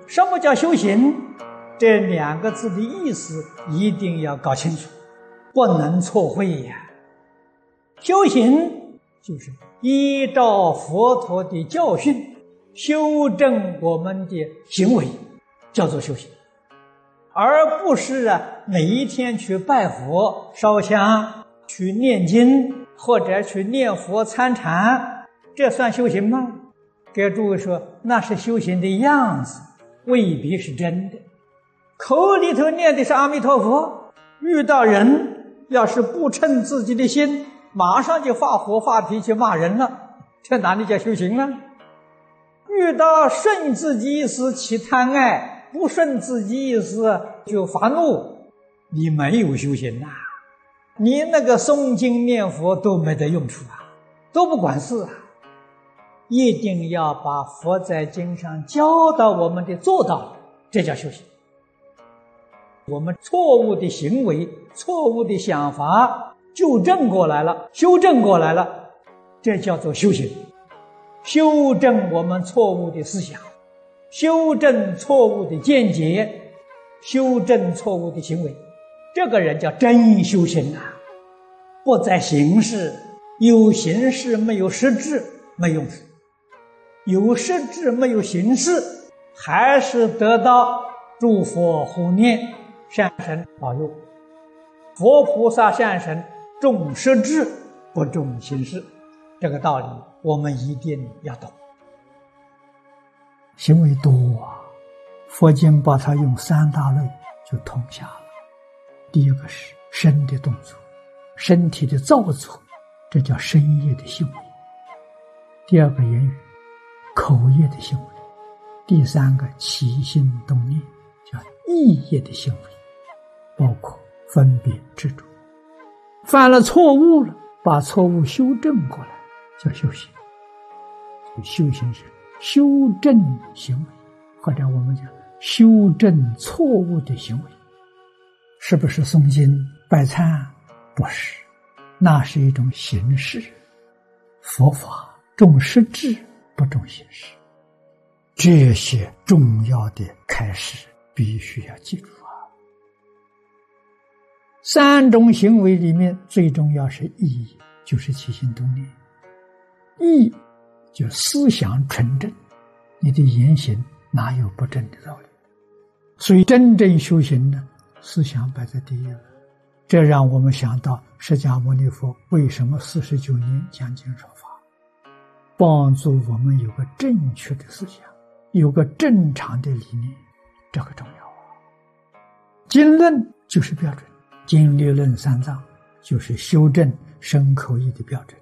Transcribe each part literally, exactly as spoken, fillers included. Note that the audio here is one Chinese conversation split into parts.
什么叫修行？这两个字的意思一定要搞清楚，不能错会呀。修行就是依照佛陀的教训修正我们的行为，叫做修行，而不是啊每一天去拜佛烧香，去念经，或者去念佛参禅，这算修行吗？给诸位说，那是修行的样子，未必是真的。口里头念的是阿弥陀佛，遇到人要是不称自己的心，马上就发火发脾气骂人了，这哪里叫修行呢？遇到顺自己意思起贪爱，不顺自己意思就发怒，你没有修行啊，你那个诵经念佛都没得用处啊，都不管事啊。一定要把佛在经上教导我们的做到，这叫修行。我们错误的行为、错误的想法纠正过来了，修正过来了，这叫做修行。修正我们错误的思想，修正错误的见解，修正错误的行为，这个人叫真修行啊！不在形式，有形式没有实质没用处，有实质没有形式，还是得到诸佛护念，善神保佑。佛菩萨善神重实质不重形式，这个道理我们一定要懂。行为多啊，佛经把它用三大类就通下了。第一个是身的动作，身体的造作，这叫身业的行为。第二个言语，口业的行为。第三个起心动念，叫意业的行为，包括分别执着。犯了错误了，把错误修正过来，叫修行。修行是修正行为，或者我们讲修正错误的行为。是不是诵经拜忏？不是，那是一种形式。佛法重实质不重形式，这些重要的开始必须要记住啊。三种行为里面最重要是意，就是起心动念。意就思想纯正，你的言行哪有不正的道理？所以真正修行呢，思想摆在第一了。这让我们想到释迦牟尼佛为什么四十九年讲经说法，帮助我们有个正确的思想，有个正常的理念，这个重要啊。经论就是标准，经律论三藏就是修正身口意的标准。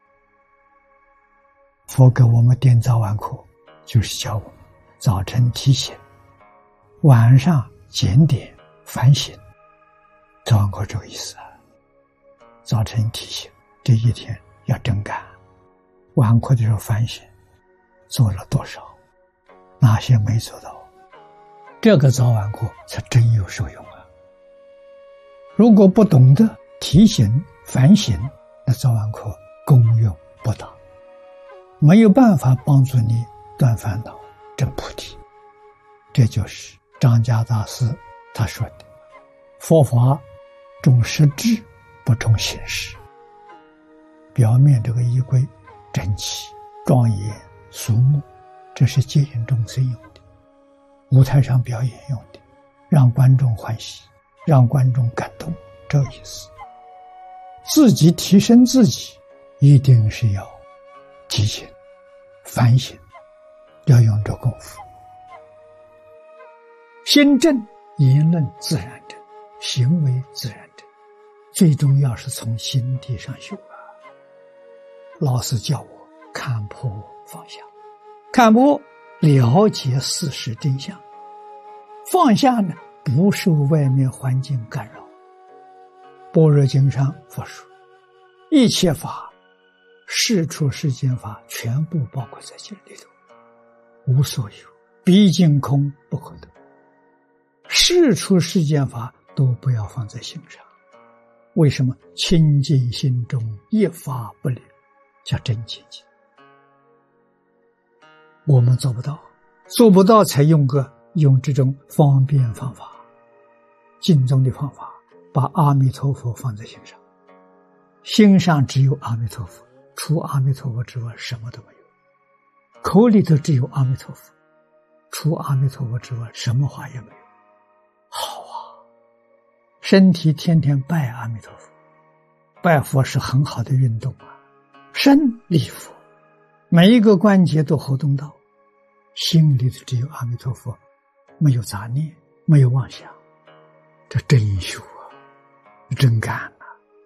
佛给我们点早晚课，就是教我们早晨提醒，晚上检点反省。早晚课这个意思啊，早晨提醒这一天要真干，晚课的时候反省做了多少，哪些没做到，这个早晚课才真有受用啊。如果不懂得提醒反省，那早晚课功用不大，没有办法帮助你断烦恼证菩提。这就是张家大师他说的，佛法重实质不重形式。表面这个仪规整齐庄严肃穆，这是接引众生用的，舞台上表演用的，让观众欢喜，让观众感动，这个意思。自己提升自己，一定是要提醒反省，要用这功夫。心正，言论自然正，行为自然正，最重要是从心地上修啊。老师叫我看破放下，看破了解事实真相，放下呢不受外面环境干扰。般若经上佛说，一切法事出世间法全部包括在这里头，无所有，毕竟空不可得。事出世间法都不要放在心上。为什么？清净心中一法不离，叫真清净。我们做不到，做不到才用个用这种方便方法、敬重的方法，把阿弥陀佛放在心上，心上只有阿弥陀佛，除阿弥陀佛之外什么都没有，口里头只有阿弥陀佛，除阿弥陀佛之外什么话也没有。好啊，身体天天拜阿弥陀佛，拜佛是很好的运动啊，身礼佛，每一个关节都活动到，心里头只有阿弥陀佛，没有杂念，没有妄想，这真修啊，真干啊！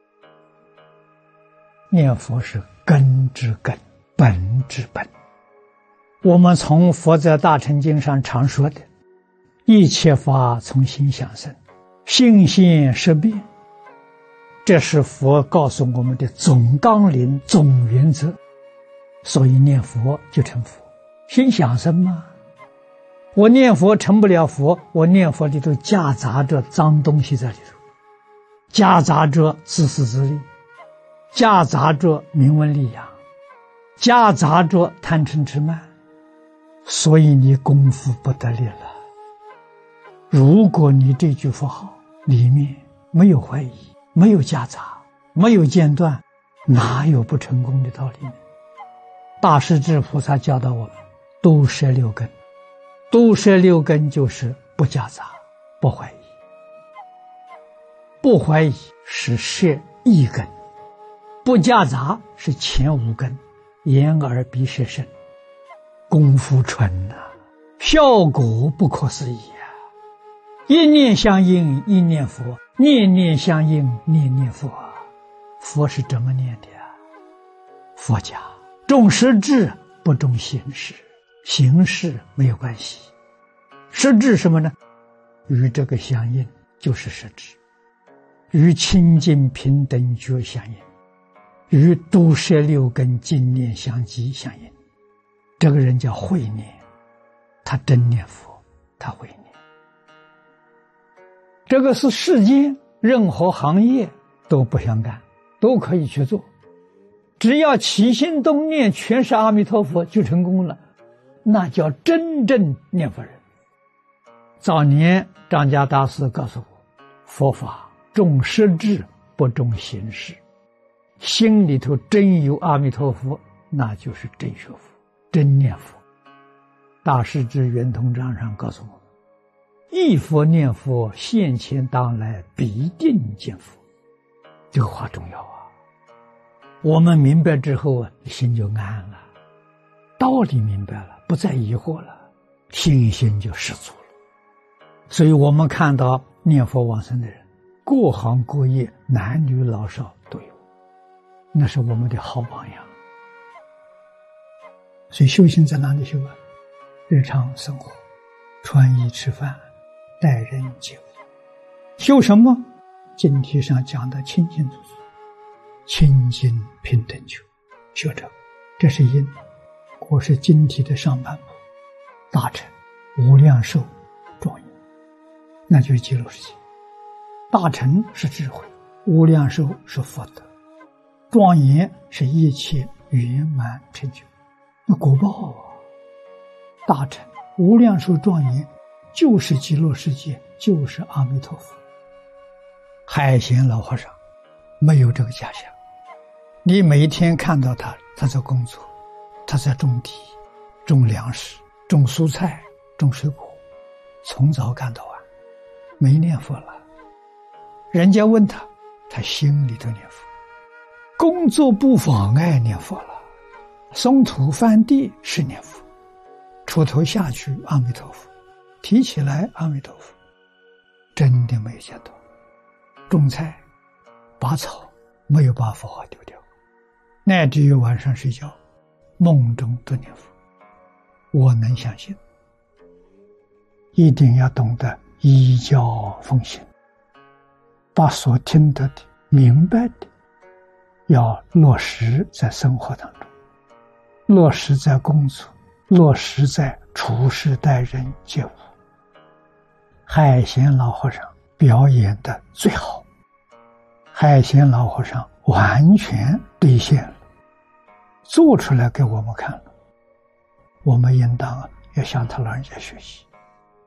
念佛是根之根，本之本。我们从佛在大乘经上常说的一切法从心想生，心现识变，这是佛告诉我们的总纲领、总原则。所以念佛就成佛，心想生嘛。我念佛成不了佛，我念佛里头夹杂着脏东西在里头，夹杂着自私自利，夹杂着名闻利养，夹杂着贪嗔痴慢，所以你功夫不得力了。如果你这句佛号里面没有怀疑，没有夹杂，没有间断，哪有不成功的道理呢？大势至菩萨教导我们都摄六根，都摄六根就是不夹杂，不怀疑。不怀疑是摄一根，不夹杂是前五根，眼耳鼻舌身，功夫纯啊，效果不可思议啊！一念相应一念佛，念念相应念念佛啊！佛是怎么念的啊？佛家重实质不重形式，形式没有关系，实质什么呢？与这个相应就是实质，与清净平等觉相应，与都摄六根净念相继相应。这个人叫慧念，他真念佛，他慧念。这个是世间任何行业都不相干，都可以去做，只要起心动念全是阿弥陀佛就成功了，那叫真正念佛人。早年张家大师告诉我，佛法重实质不重形式，心里头真有阿弥陀佛，那就是真学佛，真念佛。大势至圆通章上告诉我们，忆佛念佛，现前当来必定见佛。这个话重要啊！我们明白之后啊，心就安了，道理明白了，不再疑惑了，信心就十足了。所以我们看到念佛往生的人，各行各业，男女老少都有，那是我们的好榜样。所以修行在哪里修啊？日常生活，穿衣吃饭，待人接物。修什么？经题上讲的清清楚楚，清净平等觉，学着，这是因。或是经题的上半部，大乘无量寿庄严，那就是极乐世界。大乘是智慧，无量寿是福德，庄严是一切圆满成就，那果报啊！大乘无量寿庄严就是极乐世界，就是阿弥陀佛。海贤老和尚没有这个假象，你每天看到他，他在工作，他在种地，种粮食，种蔬菜，种水果，从早干到晚，没念佛了。人家问他，他心里头念佛，工作不妨碍念佛了，松土翻地是念佛，锄头下去阿弥陀佛，提起来阿弥陀佛，真的没有间断。种菜拔草没有把佛号丢掉，乃至于晚上睡觉梦中都念佛。我能相信，一定要懂得依教奉行，把所听得的明白的要落实在生活当中，落实在工作，落实在处事待人接物。海贤老和尚表演的最好，海贤老和尚完全兑现了，做出来给我们看了，我们应当要向他老人家学习。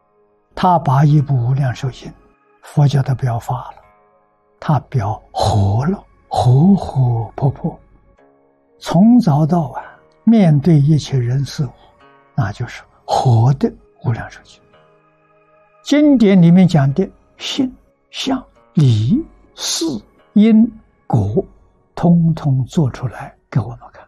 他把一部《无量寿经》，佛教的表法了，他表活了，活活泼泼，从早到晚面对一切人事物，那就是活的《无量寿经》。经典里面讲的性、相、理、事、因、果，通通做出来给我们看。